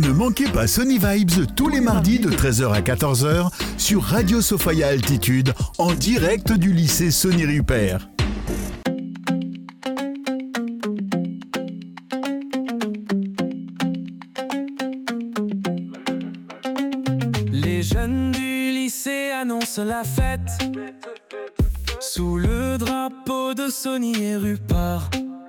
Ne manquez pas Sony Vibes tous les mardis de 13h à 14h sur Radio Sophia Altitude en direct du lycée Sony Rupert. Les jeunes du lycée annoncent la fête sous le drapeau de Sony et Rupert.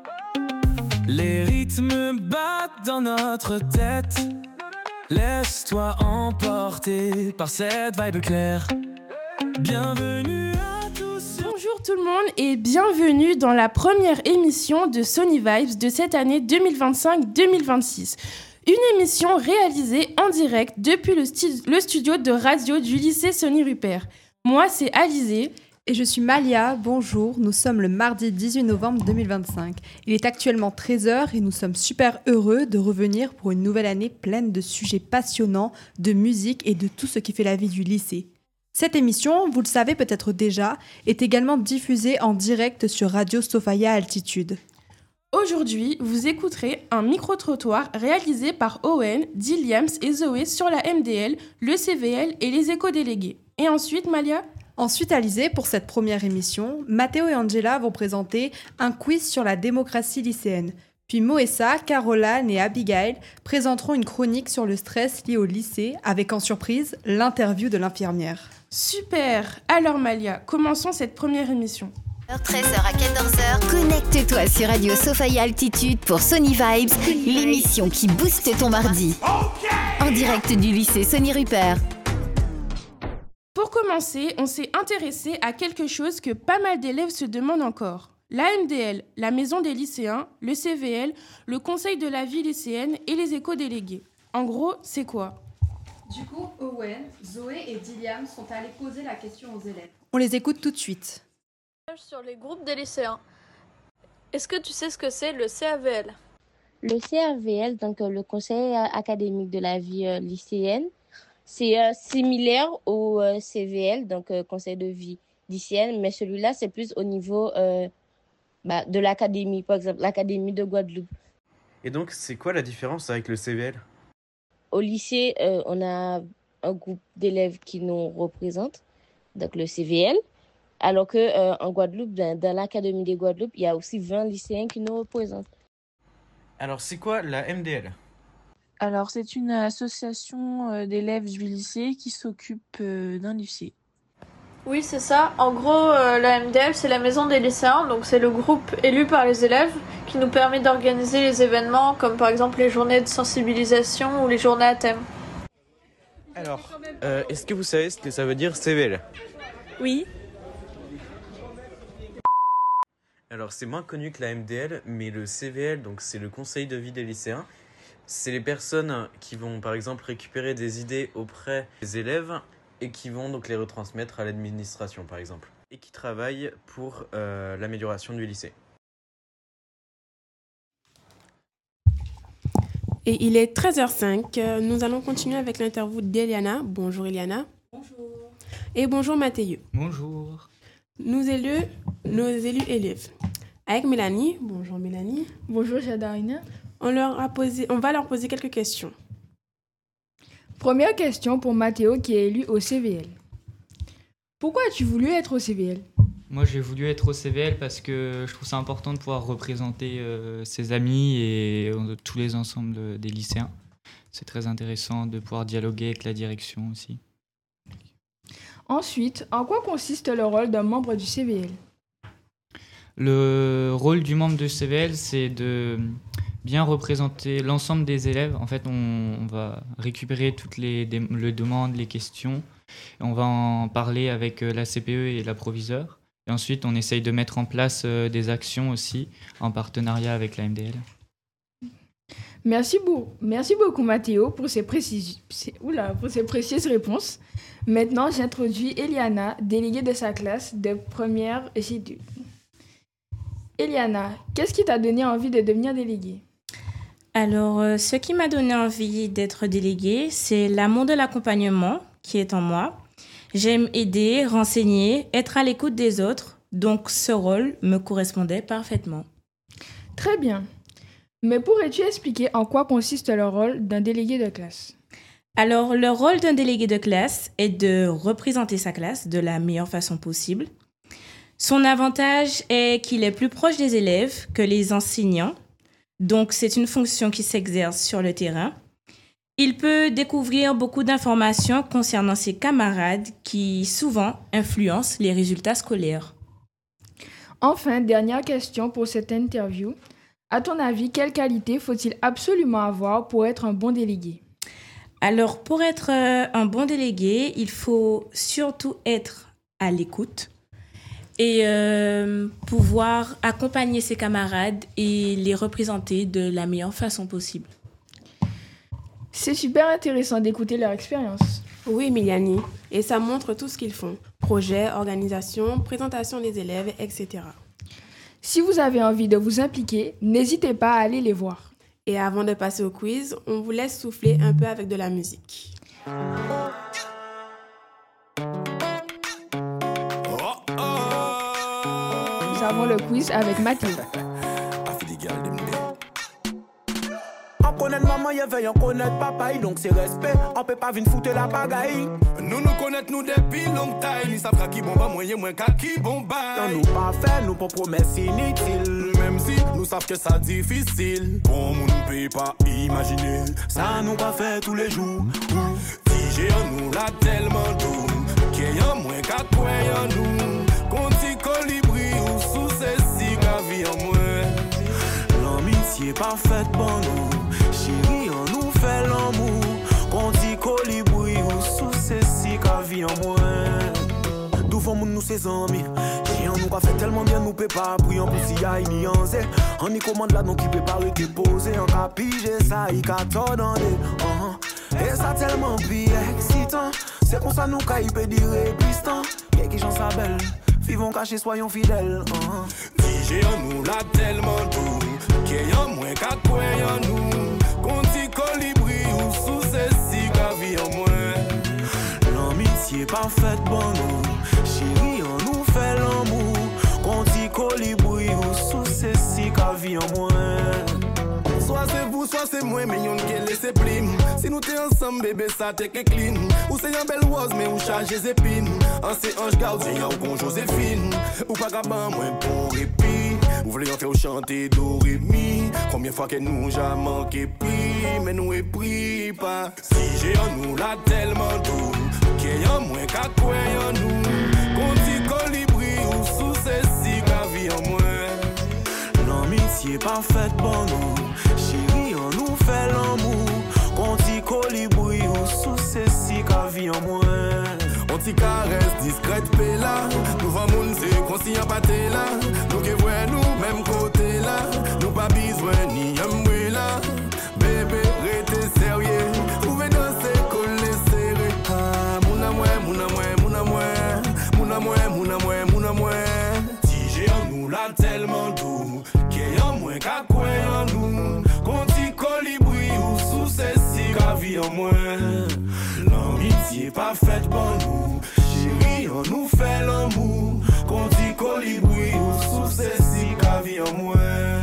Les rythmes battent dans notre tête. Laisse-toi emporter par cette vibe claire. Bienvenue à tous. Bonjour tout le monde et bienvenue dans la première émission de Sony Vibes de cette année 2025-2026. Une émission réalisée en direct depuis le studio de radio du lycée Sony Rupert. Moi, c'est Alizée. Et je suis Malia, bonjour, nous sommes le mardi 18 novembre 2025. Il est actuellement 13h et nous sommes super heureux de revenir pour une nouvelle année pleine de sujets passionnants, de musique et de tout ce qui fait la vie du lycée. Cette émission, vous le savez peut-être déjà, est également diffusée en direct sur Radio Sophia Altitude. Aujourd'hui, vous écouterez un micro-trottoir réalisé par Owen, Dilliams et Zoé sur la MDL, le CVL et les éco-délégués. Et ensuite, Malia ? Ensuite, Alizée, pour cette première émission, Mathéo et Angela vont présenter un quiz sur la démocratie lycéenne. Puis Moessa, Caroline et Abigail présenteront une chronique sur le stress lié au lycée, avec en surprise l'interview de l'infirmière. Super! Alors Malia, commençons cette première émission. 13h à 14h, connecte-toi sur Radio Sophia Altitude pour Sony Vibes, l'émission qui booste ton mardi. En direct du lycée Sony Rupert. Pour commencer, on s'est intéressé à quelque chose que pas mal d'élèves se demandent encore. La MDL, la maison des lycéens, le CVL, le conseil de la vie lycéenne et les éco-délégués. En gros, c'est quoi ? Du coup, Owen, Zoé et Dilliam sont allés poser la question aux élèves. On les écoute tout de suite. Sur les groupes des lycéens. Est-ce que tu sais ce que c'est le CAVL ? Le CAVL, donc le conseil académique de la vie lycéenne, c'est similaire au CVL, donc conseil de vie lycéenne, mais celui-là, c'est plus au niveau de l'académie, par exemple, l'académie de Guadeloupe. Et donc, c'est quoi la différence avec le CVL ? Au lycée, on a un groupe d'élèves qui nous représentent, donc le CVL, alors qu'en Guadeloupe, dans l'académie de Guadeloupe, il y a aussi 20 lycéens qui nous représentent. Alors, c'est quoi la MDL ? Alors, c'est une association d'élèves du lycée qui s'occupe d'un lycée. Oui, c'est ça. En gros, la MDL, c'est la maison des lycéens, donc c'est le groupe élu par les élèves qui nous permet d'organiser les événements, comme par exemple les journées de sensibilisation ou les journées à thème. Alors, est-ce que vous savez ce que ça veut dire CVL ? Oui. Alors, c'est moins connu que la MDL, mais le CVL, donc c'est le conseil de vie des lycéens. C'est les personnes qui vont, par exemple, récupérer des idées auprès des élèves et qui vont donc les retransmettre à l'administration, par exemple, et qui travaillent pour l'amélioration du lycée. Et il est 13h05. Nous allons continuer avec l'interview d'Eliana. Bonjour Eliana. Bonjour. Et bonjour Mathéo. Bonjour. Nos élus élèves. Avec Mélanie. Bonjour Mélanie. Bonjour Jadarina. On va leur poser quelques questions. Première question pour Mathéo qui est élu au CVL. Pourquoi as-tu voulu être au CVL ? Moi, j'ai voulu être au CVL parce que je trouve ça important de pouvoir représenter ses amis et tous les ensembles des lycéens. C'est très intéressant de pouvoir dialoguer avec la direction aussi. Ensuite, en quoi consiste le rôle d'un membre du CVL ? Le rôle du membre du CVL, c'est de bien représenter l'ensemble des élèves. En fait, on va récupérer toutes les demandes, les questions. Et on va en parler avec la CPE et l'approviseur. Et ensuite, on essaye de mettre en place des actions aussi en partenariat avec la MDL. Merci beaucoup Mathéo pour ces précieuses réponses. Maintenant, j'introduis Eliana, déléguée de sa classe de première étude. Eliana, qu'est-ce qui t'a donné envie de devenir déléguée ? Alors, ce qui m'a donné envie d'être déléguée, c'est l'amour de l'accompagnement qui est en moi. J'aime aider, renseigner, être à l'écoute des autres. Donc, ce rôle me correspondait parfaitement. Très bien. Mais pourrais-tu expliquer en quoi consiste le rôle d'un délégué de classe? Alors, le rôle d'un délégué de classe est de représenter sa classe de la meilleure façon possible. Son avantage est qu'il est plus proche des élèves que les enseignants. Donc, c'est une fonction qui s'exerce sur le terrain. Il peut découvrir beaucoup d'informations concernant ses camarades qui, souvent, influencent les résultats scolaires. Enfin, dernière question pour cette interview. À ton avis, quelle qualité faut-il absolument avoir pour être un bon délégué? Alors, pour être un bon délégué, il faut surtout être à l'écoute et pouvoir accompagner ses camarades et les représenter de la meilleure façon possible. C'est super intéressant d'écouter leur expérience. Oui, Miliani, et ça montre tout ce qu'ils font. Projet, organisation, présentation des élèves, etc. Si vous avez envie de vous impliquer, n'hésitez pas à aller les voir. Et avant de passer au quiz, on vous laisse souffler un peu avec de la musique. Nous avons le quiz avec Mathieu. On connaît maman, y'a veille, on connaît papa, donc c'est respect. On peut pas venir foutre la pagaille. Nous connaître nous depuis longtemps. Ni savent qui bomba, moyen moins qui bomba. Non, nous pas faire, nous pas promesses inutiles. Même si nous savons que ça difficile. Bon, nous ne peut pas imaginer. Ça nous pas fait tous les jours. DJ en nous l'a tellement doux. Qu'il y a moins qu'à quoi en nous. Conti colibri ou sous ces cigares en moins. L'amitié parfaite pour nous. Chérie, on nous fait l'amour. Conti colibri ou sous ces cigares en moins. D'où font nous ses amis. Si on nous a fait tellement bien, nous peut pas prier en plus y a ni en zé. On y commande là, donc il peut pas reposer. On a pigé ça, il a t'ordonné. Et ça tellement bien excitant. C'est pour ça nous qu'il peut dire piston. Y'a qui j'en s'appelle. Vivons cachés, soyons fidèles. DJ en nous l'a tellement doux. Qu'il y a moins qu'à quoi en nous. Conti colibri ou sous ces cigares en moins. L'amitié parfaite pour nous. Chérie, on nous fait l'amour. Conti colibri ou sous ces cigares en moins. Soit c'est vous, soit c'est moi, mais y'en qui laisse plim. Si nous t'es ensemble, bébé, ça t'es que clean. Ou c'est un bel rose, mais ou charge les épines. En c'est ange gardien, ou bon Joséphine. Ou pas gaban, moins bon répit. Ou voulez en faire chanter do ré mi. Combien fois que nous j'ai manqué prix, mais nous est pris pas. Si j'ai en nous là tellement doux, qu'il y a moins qu'à quoi en nous. Conti colibri ou sous ces cigares en moins. L'amitié parfaite pour nous. Chérie, on nous fait l'amour. Conti colibri ou sous ces cigares en moins. On t'y caresse, discrète péla. Nous va moun c'est conscient pâté là. Nous qui voyons nous, même côté là. Nous pas besoin ni umbrella. Bébé, restez sérieux. Pouvez danser, coller serré. Ah, mouna mouais, mouna mouais, mouna mouais. Mouna mouais, mouna mouais, mouna mouais. DJ en nous là tellement doux. Qu'il y a moins qu'à quoi en nous. Conti colibri ou sous ces cigares en moins. L'amitié parfaite pour nous. Chérie, on nous fait l'amour. Conti colibri ou sous ces cigares en moins.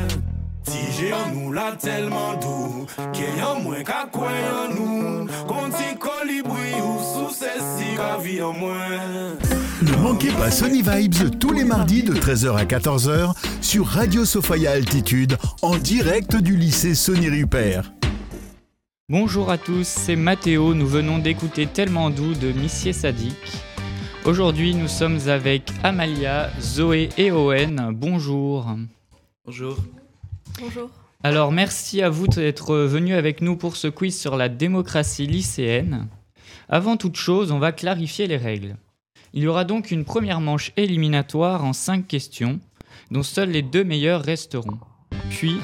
DJ en nous là tellement doux. Qu'il y a moins qu'à quoi en nous. Conti colibri ou sous ces cigares en moins. Ne manquez pas Sony Vibes tous les mardis de 13h à 14h sur Radio Sophia Altitude en direct du lycée Sony Rupert. Bonjour à tous, c'est Mathéo, nous venons d'écouter Tellement doux de Missier Sadiq. Aujourd'hui, nous sommes avec Amalia, Zoé et Owen. Bonjour. Bonjour. Bonjour. Alors, merci à vous d'être venus avec nous pour ce quiz sur la démocratie lycéenne. Avant toute chose, on va clarifier les règles. Il y aura donc une première manche éliminatoire en 5 questions, dont seuls les 2 meilleurs resteront. Puis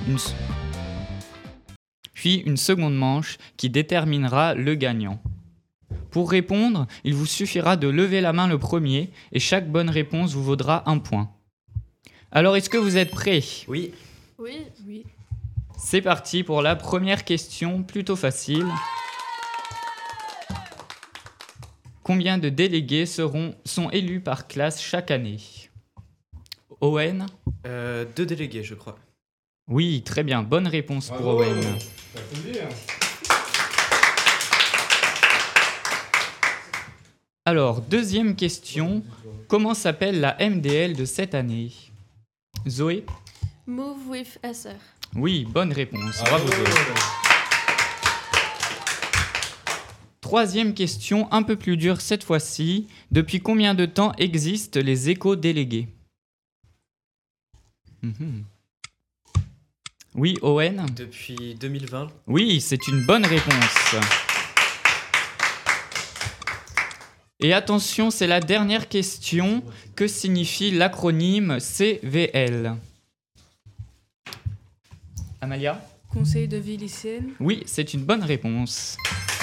une seconde manche qui déterminera le gagnant. Pour répondre, il vous suffira de lever la main le premier et chaque bonne réponse vous vaudra 1 point. Alors, est-ce que vous êtes prêts ? Oui. Oui, oui. C'est parti pour la première question, plutôt facile. Combien de délégués sont élus par classe chaque année ? Owen ? 2 délégués, je crois. Oui, très bien. Bonne réponse pour Owen. Alors, deuxième question. Comment s'appelle la MDL de cette année? Zoé? Move with Acer. Oui, bonne réponse. Bravo Zoé. Troisième question, un peu plus dure cette fois-ci. Depuis combien de temps existent les éco-délégués? Oui, Owen? Depuis 2020. Oui, c'est une bonne réponse. Et attention, c'est la dernière question. Que signifie l'acronyme CVL? Amalia? Conseil de vie lycéenne. Oui, c'est une bonne réponse.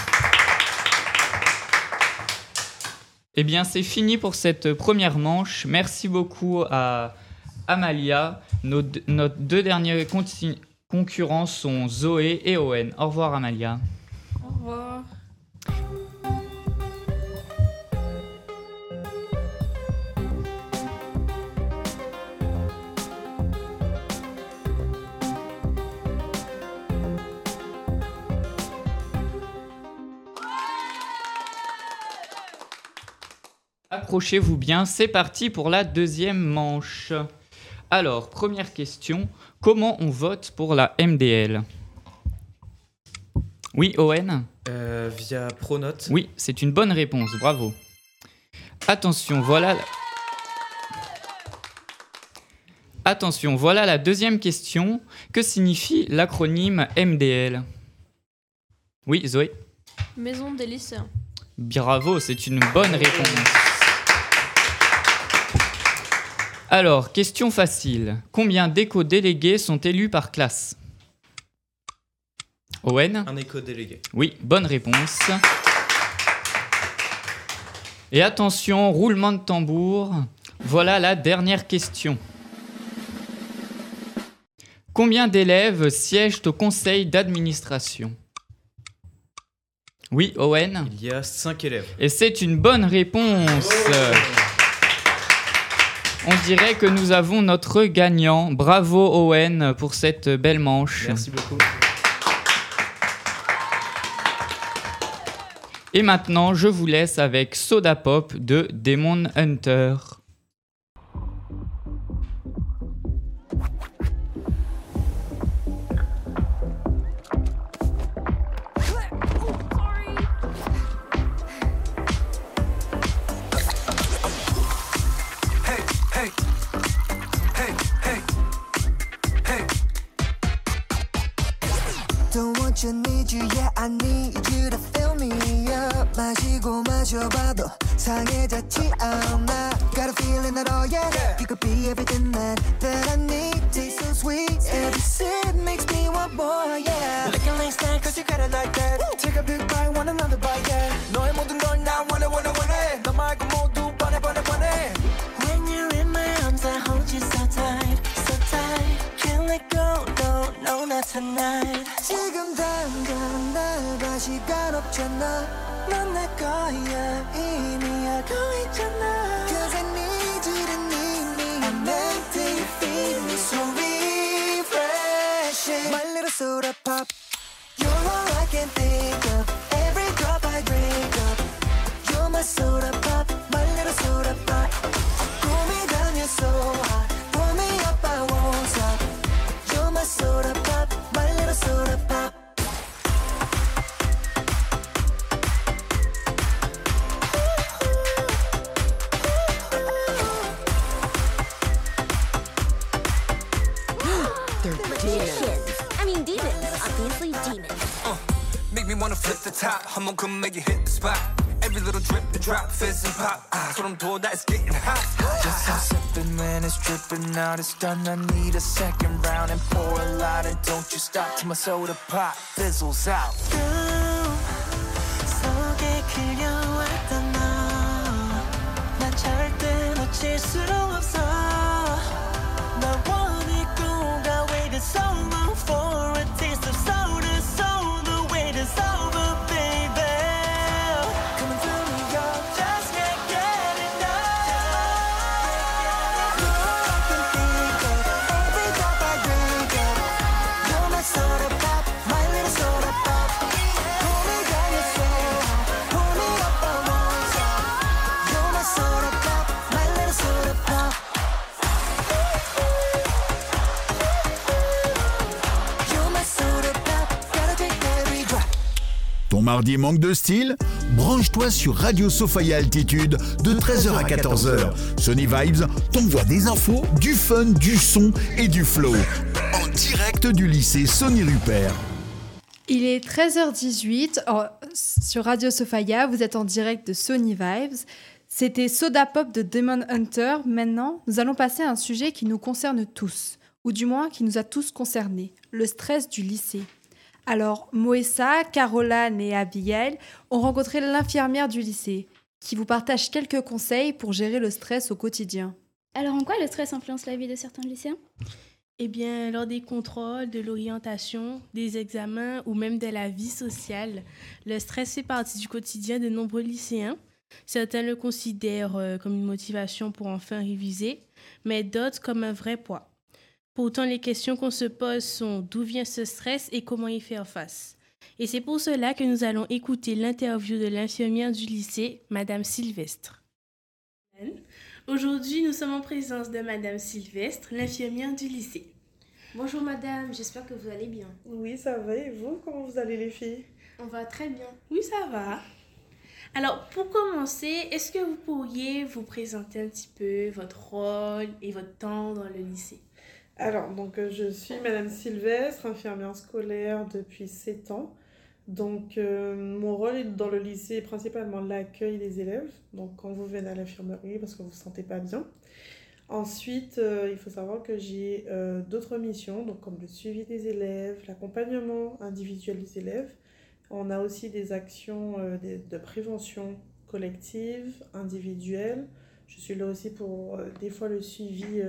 Eh bien, c'est fini pour cette première manche. Merci beaucoup à Amalia. Nos deux derniers concurrents sont Zoé et Owen. Au revoir, Amalia. Au revoir. Accrochez-vous bien, c'est parti pour la deuxième manche. Alors, première question, comment on vote pour la MDL? Oui, Owen? Via Pronote. Oui, c'est une bonne réponse, bravo. Attention, voilà la deuxième question. Que signifie l'acronyme MDL? Oui, Zoé? Maison des lycéens. Bravo, c'est une bonne réponse. Alors, question facile. Combien d'éco-délégués sont élus par classe? Owen? Un éco-délégué. Oui, bonne réponse. Et attention, roulement de tambour. Voilà la dernière question. Combien d'élèves siègent au conseil d'administration? Oui, Owen? Il y a 5 élèves. Et c'est une bonne réponse. On dirait que nous avons notre gagnant. Bravo Owen pour cette belle manche. Merci beaucoup. Et maintenant, je vous laisse avec Soda Pop de Demon Hunter. I need you, yeah, I need you to fill me up. 마시고 마셔봐도 상해졌지 않아. Got a feeling that, oh yeah, you could be everything that I need. Taste so sweet, every sip makes me want more, yeah. Looking like snack, cause you got it like that. Take a big bite, want another bite, yeah. 너의 모든 걸 나 원해. 너 말고 모두 번해. When you're in my arms, I hold you so tight. Can't let go, no, not tonight. 지금 당장 날 봐, 시간 없잖아. 넌 내 거야, 이미 알고 있잖아. Cause I need you to need me. I'm meant to feed me, so refreshing. My little soda pop, you're all I can think of. Every drop I drink up, you're my soda pop, my little soda pop. 꿈이 다녀 so hot, pull me up, I won't stop. You're my soda pop, my little soda pop. Make me wanna flip the top. 한번 come make you hit the spot. Every little drip and drop, fizz and pop. 소름 돋아, it's getting hot. Just I'm sipping when it's dripping out. It's done. I need a second round and pour a lot. And don't you stop till my soda pop fizzles out. 속에 그려왔던 너, 난 절대 놓칠 수 없어. 날 원했고 I waited so long for a taste of soda. So the wait is over, baby. Coming through me, yo, just can't get enough. You're all I can think of. Every drop I drink up, Ton mardi manque de style? Branche-toi sur Radio Sophia Altitude de 13h à 14h. Sony Vibes t'envoie des infos, du fun, du son et du flow. En direct du lycée Sony Rupert. Il est 13h18 sur Radio Sophia. Vous êtes en direct de Sony Vibes. C'était Soda Pop de Demon Hunter. Maintenant, nous allons passer à un sujet qui nous concerne tous, ou du moins qui nous a tous concernés, le stress du lycée. Alors, Moessa, Caroline et Abigail ont rencontré l'infirmière du lycée, qui vous partage quelques conseils pour gérer le stress au quotidien. Alors, en quoi le stress influence la vie de certains lycéens ? Eh bien, lors des contrôles, de l'orientation, des examens ou même de la vie sociale, le stress fait partie du quotidien de nombreux lycéens. Certains le considèrent comme une motivation pour enfin réviser, mais d'autres comme un vrai poids. Pourtant, les questions qu'on se pose sont d'où vient ce stress et comment y faire face. Et c'est pour cela que nous allons écouter l'interview de l'infirmière du lycée, Madame Sylvestre. Aujourd'hui, nous sommes en présence de Madame Sylvestre, l'infirmière du lycée. Bonjour madame, j'espère que vous allez bien. Oui, ça va. Et vous, comment vous allez les filles? On va très bien. Oui, ça va. Alors, pour commencer, est-ce que vous pourriez vous présenter un petit peu votre rôle et votre temps dans le lycée? Alors, donc, je suis Madame Sylvestre, infirmière scolaire depuis 7 ans. Donc, mon rôle dans le lycée est principalement l'accueil des élèves. Donc, quand vous venez à l'infirmerie parce que vous ne vous sentez pas bien. Ensuite, il faut savoir que j'ai d'autres missions, donc comme le suivi des élèves, l'accompagnement individuel des élèves. On a aussi des actions de prévention collective, individuelle. Je suis là aussi pour des fois le suivi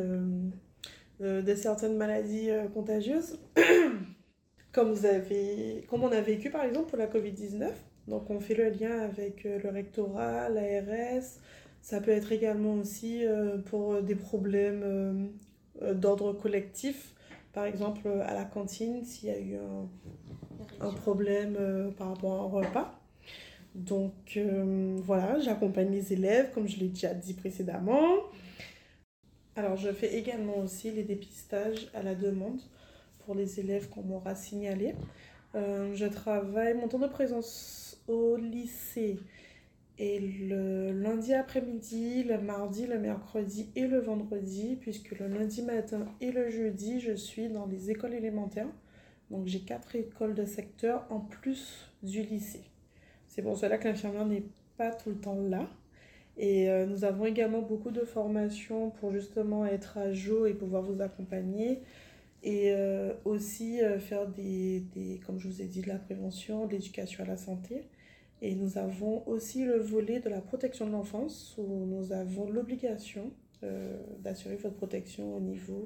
de certaines maladies contagieuses, comme on a vécu par exemple pour la Covid-19. Donc on fait le lien avec le rectorat, l'ARS. Ça peut être également aussi pour des problèmes d'ordre collectif. Par exemple, à la cantine, s'il y a eu un problème par rapport à un repas. Donc voilà, j'accompagne les élèves, comme je l'ai déjà dit précédemment. Alors, je fais également aussi les dépistages à la demande pour les élèves qu'on m'aura signalés. Je travaille mon temps de présence au lycée et le lundi après-midi, le mardi, le mercredi et le vendredi, puisque le lundi matin et le jeudi, je suis dans les écoles élémentaires. Donc j'ai 4 écoles de secteur en plus du lycée. C'est pour cela que l'infirmière n'est pas tout le temps là. Et nous avons également beaucoup de formations pour justement être à jour et pouvoir vous accompagner. Et aussi faire comme je vous ai dit, de la prévention, de l'éducation à la santé. Et nous avons aussi le volet de la protection de l'enfance où nous avons l'obligation d'assurer votre protection au niveau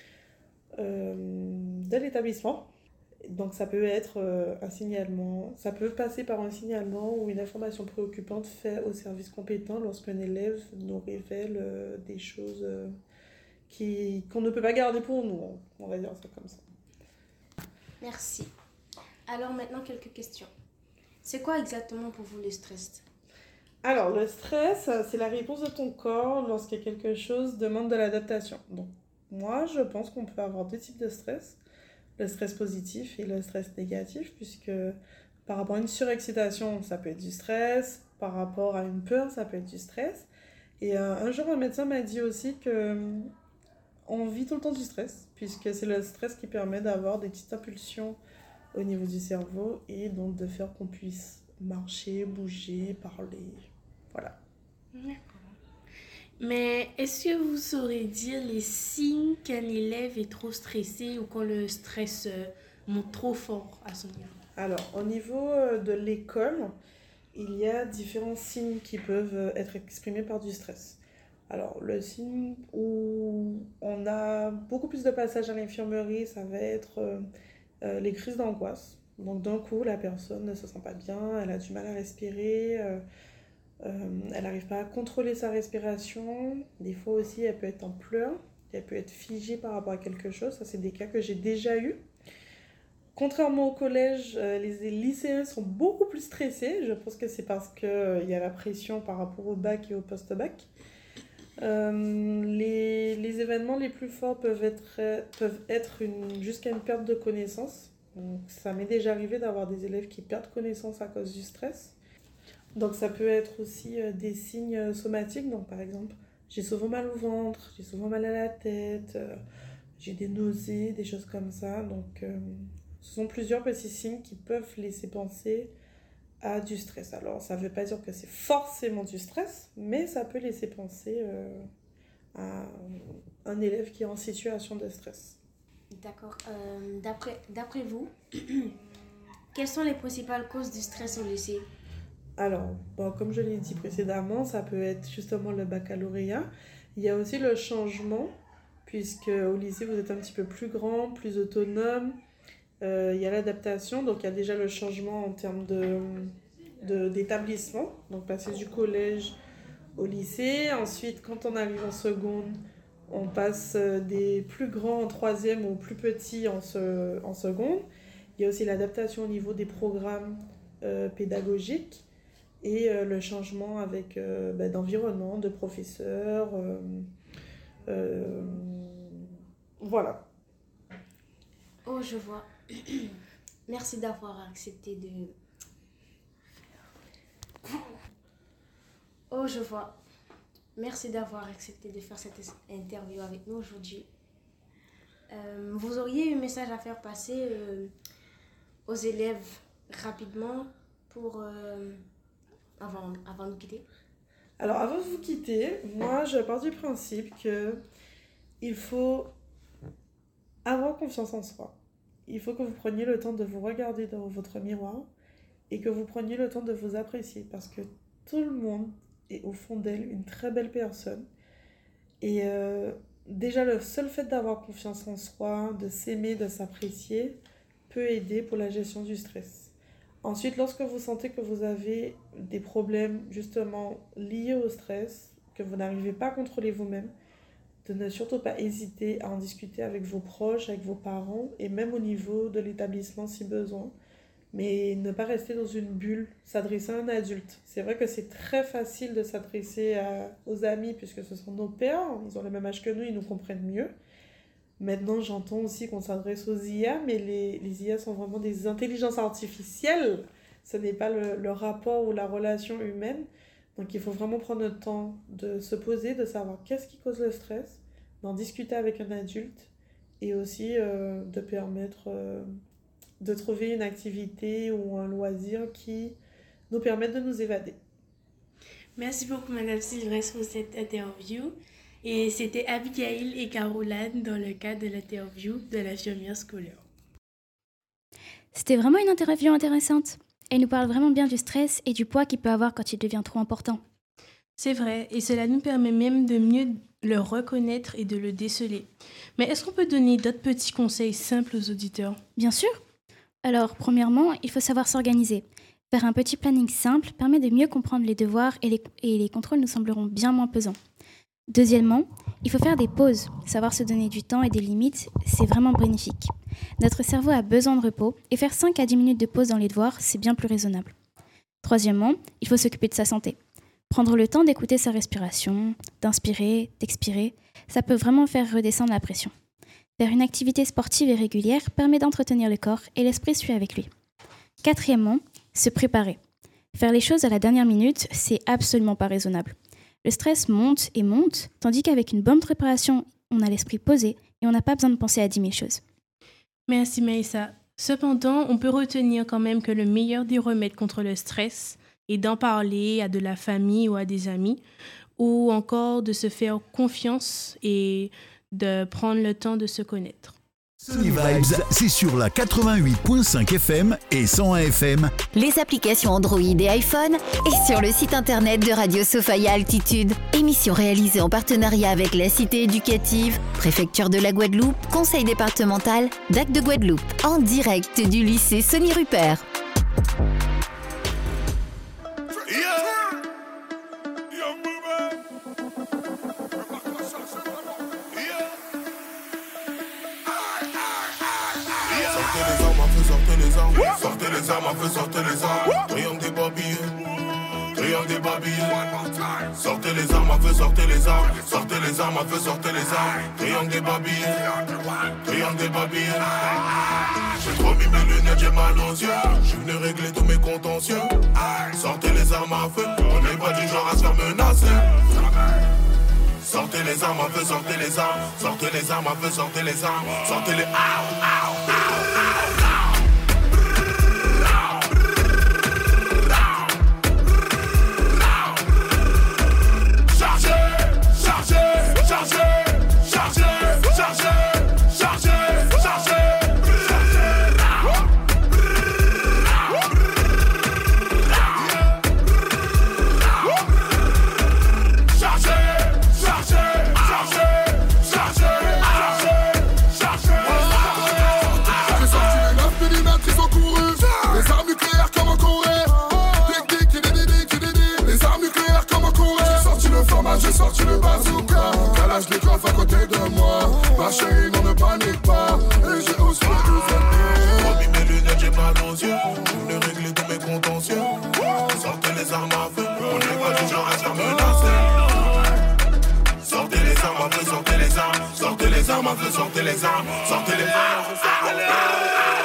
de l'établissement. Donc ça peut être un signalement, ça peut passer par un signalement ou une information préoccupante faite au service compétent lorsqu'un élève nous révèle des choses qu'on ne peut pas garder pour nous, on va dire ça comme ça. Merci. Alors maintenant quelques questions. C'est quoi exactement pour vous le stress? Alors le stress, c'est la réponse de ton corps lorsque quelque chose demande de l'adaptation. Donc moi je pense qu'on peut avoir 2 types de stress. Le stress positif et le stress négatif, puisque par rapport à une surexcitation, ça peut être du stress, par rapport à une peur, ça peut être du stress. Et un jour, un médecin m'a dit aussi qu'on vit tout le temps du stress, puisque c'est le stress qui permet d'avoir des petites impulsions au niveau du cerveau et donc de faire qu'on puisse marcher, bouger, parler. Voilà. D'accord. Mais est-ce que vous saurez dire les signes qu'un élève est trop stressé ou quand le stress monte trop fort à son niveau? Alors, au niveau de l'école, il y a différents signes qui peuvent être exprimés par du stress. Alors, le signe où on a beaucoup plus de passages à l'infirmerie, ça va être les crises d'angoisse. Donc, d'un coup, la personne ne se sent pas bien, elle a du mal à respirer, elle n'arrive pas à contrôler sa respiration. Des fois aussi, elle peut être en pleurs, elle peut être figée par rapport à quelque chose. Ça, c'est des cas que j'ai déjà eus. Contrairement au collège, les lycéens sont beaucoup plus stressés. Je pense que c'est parce qu'il y a la pression par rapport au bac et au post-bac. Les événements les plus forts peuvent être jusqu'à une perte de connaissance. Donc, ça m'est déjà arrivé d'avoir des élèves qui perdent connaissance à cause du stress. Donc ça peut être aussi des signes somatiques. Donc par exemple, j'ai souvent mal au ventre, j'ai souvent mal à la tête, j'ai des nausées, des choses comme ça. Donc ce sont plusieurs petits signes qui peuvent laisser penser à du stress. Alors ça ne veut pas dire que c'est forcément du stress, mais ça peut laisser penser à un élève qui est en situation de stress. D'accord. D'après vous, quelles sont les principales causes du stress au lycée ? Alors, comme je l'ai dit précédemment, ça peut être justement le baccalauréat. Il y a aussi le changement, puisque au lycée, vous êtes un petit peu plus grand, plus autonome. Il y a l'adaptation, donc il y a déjà le changement en termes d'établissement. Donc, passer du collège au lycée. Ensuite, quand on arrive en seconde, on passe des plus grands en troisième aux plus petits en seconde. Il y a aussi l'adaptation au niveau des programmes pédagogiques. Et le changement avec d'environnement, de professeurs, voilà. Oh, je vois. Merci d'avoir accepté de... Oh, je vois. Merci d'avoir accepté de faire cette interview avec nous aujourd'hui. Vous auriez un message à faire passer aux élèves rapidement pour... Avant de vous quitter? Alors, avant de vous quitter, moi, je pars du principe qu'il faut avoir confiance en soi. Il faut que vous preniez le temps de vous regarder dans votre miroir et que vous preniez le temps de vous apprécier parce que tout le monde est au fond d'elle une très belle personne. Et déjà, le seul fait d'avoir confiance en soi, de s'aimer, de s'apprécier, peut aider pour la gestion du stress. Ensuite, lorsque vous sentez que vous avez des problèmes justement liés au stress, que vous n'arrivez pas à contrôler vous-même, de ne surtout pas hésiter à en discuter avec vos proches, avec vos parents et même au niveau de l'établissement si besoin. Mais ne pas rester dans une bulle, s'adresser à un adulte. C'est vrai que c'est très facile de s'adresser aux amis puisque ce sont nos pères, ils ont le même âge que nous, ils nous comprennent mieux. Maintenant, j'entends aussi qu'on s'adresse aux IA, mais les IA sont vraiment des intelligences artificielles. Ce n'est pas le rapport ou la relation humaine. Donc, il faut vraiment prendre le temps de se poser, de savoir qu'est-ce qui cause le stress, d'en discuter avec un adulte et aussi de permettre de trouver une activité ou un loisir qui nous permette de nous évader. Merci beaucoup, Madame Sylvestre, pour cette interview. Et c'était Abigail et Caroline dans le cadre de l'interview de l'infirmière scolaire. C'était vraiment une interview intéressante. Elle nous parle vraiment bien du stress et du poids qu'il peut avoir quand il devient trop important. C'est vrai, et cela nous permet même de mieux le reconnaître et de le déceler. Mais est-ce qu'on peut donner d'autres petits conseils simples aux auditeurs? Bien sûr. Alors, premièrement, il faut savoir s'organiser. Faire un petit planning simple permet de mieux comprendre les devoirs et les contrôles nous sembleront bien moins pesants. Deuxièmement, il faut faire des pauses. Savoir se donner du temps et des limites, c'est vraiment bénéfique. Notre cerveau a besoin de repos et faire 5 à 10 minutes de pause dans les devoirs, c'est bien plus raisonnable. Troisièmement, il faut s'occuper de sa santé. Prendre le temps d'écouter sa respiration, d'inspirer, d'expirer, ça peut vraiment faire redescendre la pression. Faire une activité sportive et régulière permet d'entretenir le corps et l'esprit suit avec lui. Quatrièmement, se préparer. Faire les choses à la dernière minute, c'est absolument pas raisonnable. Le stress monte et monte, tandis qu'avec une bonne préparation, on a l'esprit posé et on n'a pas besoin de penser à 10 000 choses. Merci Maïssa. Cependant, on peut retenir quand même que le meilleur des remèdes contre le stress est d'en parler à de la famille ou à des amis, ou encore de se faire confiance et de prendre le temps de se connaître. Sony Vibes, c'est sur la 88.5 FM et 101 FM. Les applications Android et iPhone et sur le site internet de Radio Sophia Altitude. Émission réalisée en partenariat avec la Cité éducative, Préfecture de la Guadeloupe, Conseil départemental d'Ac de Guadeloupe, en direct du lycée Sony Rupert. Sortez les armes, à feu, sortez les armes. Triangle des Barbie, triangle des babilles. Sortez les armes à feu, sortez les armes. Sortez les armes à feu, sortez les armes. Triangle des babilles. Triangle des babilles. J'ai trop mis mes lunettes, j'ai mal aux yeux. J'suis venu régler tous mes contentieux. Sortez les armes à feu, on n'est pas du genre à se faire menacer. Sortez les armes à feu, sortez les armes. Sortez les armes à feu, sortez les armes. Sortez les j'ai sorti le bazooka, calage les coffres à côté de moi. Ma chérie, non ne panique pas, et j'ai osé vous aimer. J'ai mis mes lunettes, j'ai mal aux yeux. Je voulais régler tous mes contentieux. Sortez les armes à feu, on n'est pas du genre à se faire menacer. Sortez les armes à feu, sortez les armes. Sortez les armes à feu, sortez les armes. Sortez les armes, sortez les armes.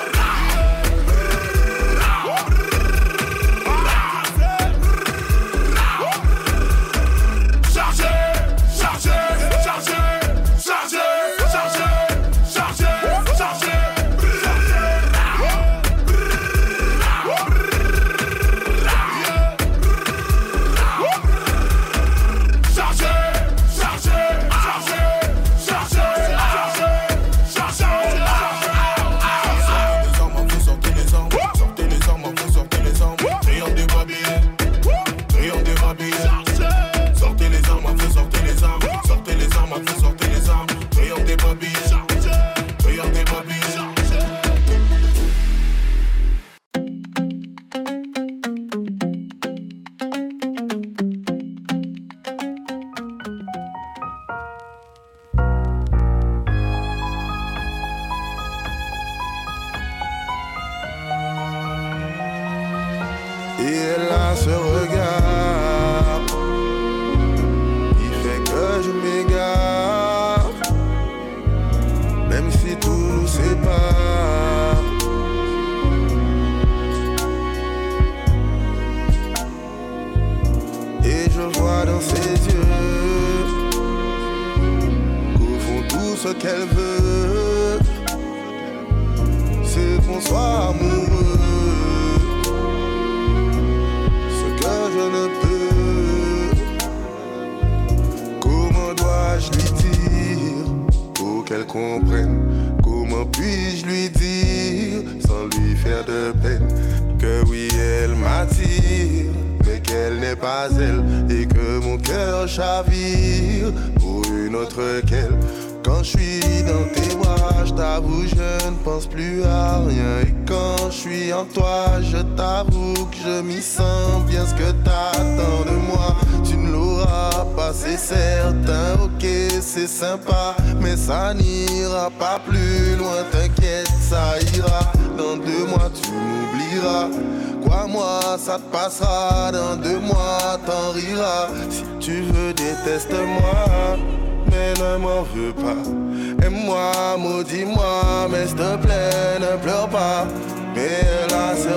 Déteste-moi, mais ne m'en veux pas. Aime-moi, maudis-moi, mais s'il te plaît, ne pleure pas. Mais elle a ce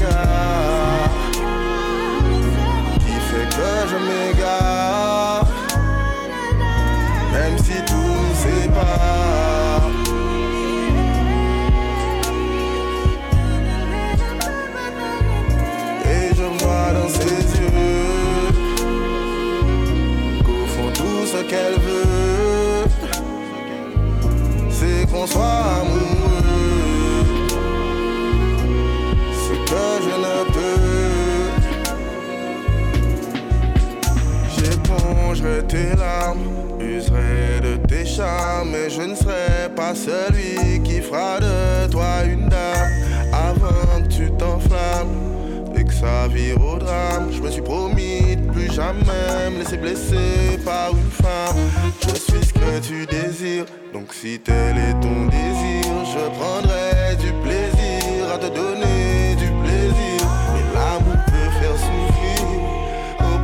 regard qui fait que je m'égare, même si tout nous sépare. Et je vois dans ses yeux qu'au fond tout ce qu'elle veut, c'est qu'on soit amoureux. Ce que je ne peux, j'épongerai tes larmes, userai de tes charmes, mais je ne serai pas celui qui fera de toi une dame avant que tu t'enflammes et que ça vire au drame. Je me suis promis de plus jamais me laisser blesser par une femme. Je suis ce que tu désires, donc si tel est ton désir, je prendrai du plaisir à te donner du plaisir. Et l'amour peut faire souffrir, au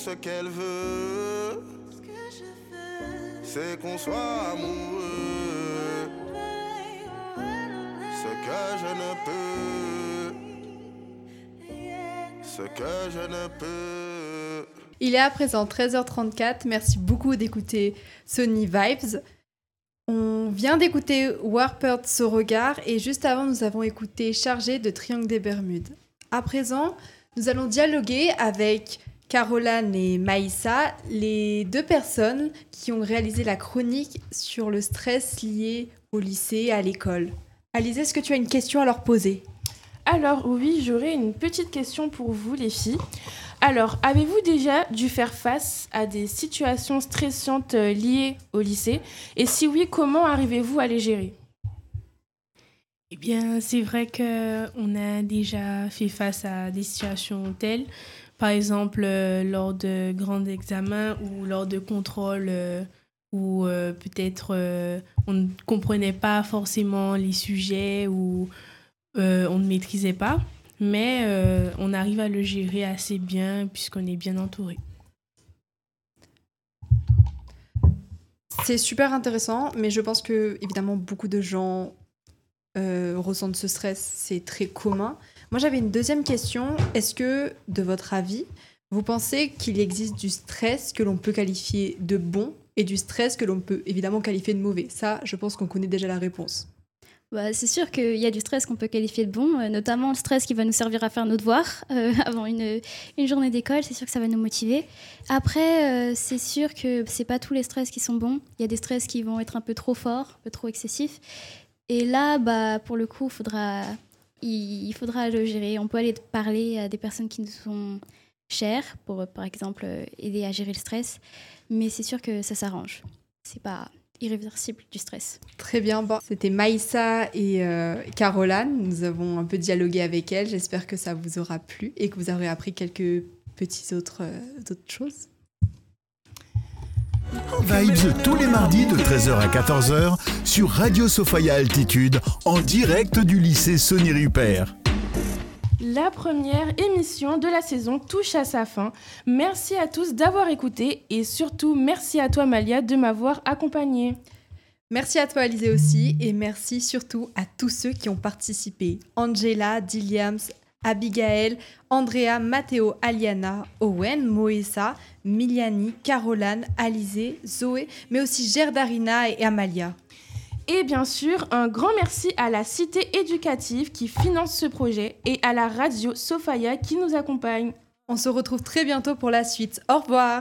ce qu'elle veut, c'est qu'on soit amoureux. Ce que je ne peux. Il est à présent 13h34. Merci beaucoup d'écouter Sony Vibes. On vient d'écouter Warpert ce regard et juste avant nous avons écouté Chargé de Triangle des Bermudes. À présent, nous allons dialoguer avec Caroline et Maïssa, les deux personnes qui ont réalisé la chronique sur le stress lié au lycée et à l'école. Alizée, est-ce que tu as une question à leur poser ? Alors oui, j'aurais une petite question pour vous les filles. Alors, avez-vous déjà dû faire face à des situations stressantes liées au lycée ? Et si oui, comment arrivez-vous à les gérer ? Eh bien, c'est vrai qu'on a déjà fait face à des situations telles. Par exemple, lors de grands examens ou lors de contrôles où peut-être on ne comprenait pas forcément les sujets ou on ne maîtrisait pas. Mais on arrive à le gérer assez bien puisqu'on est bien entouré. C'est super intéressant, mais je pense que évidemment beaucoup de gens ressentent ce stress, c'est très commun. Moi j'avais une deuxième question, est-ce que de votre avis, vous pensez qu'il existe du stress que l'on peut qualifier de bon et du stress que l'on peut évidemment qualifier de mauvais ? Ça, je pense qu'on connaît déjà la réponse. Bah, c'est sûr qu'il y a du stress qu'on peut qualifier de bon, notamment le stress qui va nous servir à faire nos devoirs avant une journée d'école, c'est sûr que ça va nous motiver. Après, c'est sûr que c'est pas tous les stress qui sont bons, il y a des stress qui vont être un peu trop forts, un peu trop excessifs. Et là, bah, pour le coup, il faudra le gérer. On peut aller parler à des personnes qui nous sont chères pour, par exemple, aider à gérer le stress, mais c'est sûr que ça s'arrange. C'est pas irréversible du stress. Très bien, bon, c'était Maïssa et Caroline. Nous avons un peu dialogué avec elles. J'espère que ça vous aura plu et que vous aurez appris quelques petites autres choses. Vibes tous les mardis de 13h à 14h sur Radio Sophia Altitude en direct du lycée Sony Rupert. La première émission de la saison touche à sa fin. Merci à tous d'avoir écouté et surtout merci à toi Malia de m'avoir accompagnée. Merci à toi Alizée aussi et merci surtout à tous ceux qui ont participé. Angela, Dilliams, Abigail, Andrea, Matteo, Aliana, Owen, Moessa, Miliani, Caroline, Alizée, Zoé, mais aussi Gerdarina et Amalia. Et bien sûr, un grand merci à la Cité éducative qui finance ce projet et à la radio Sophia qui nous accompagne. On se retrouve très bientôt pour la suite. Au revoir.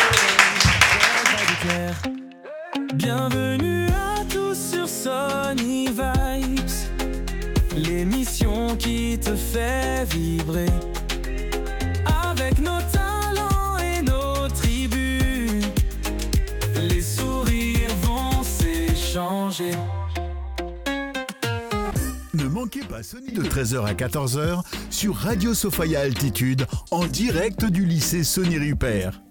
Bienvenue à tous sur Sony Vibes, l'émission qui te fait vibrer avec nos talents et nos tribus. Les sourires vont s'échanger. Ne manquez pas Sony de 13h à 14h sur Radio Sophia Altitude en direct du lycée Sony Rupert.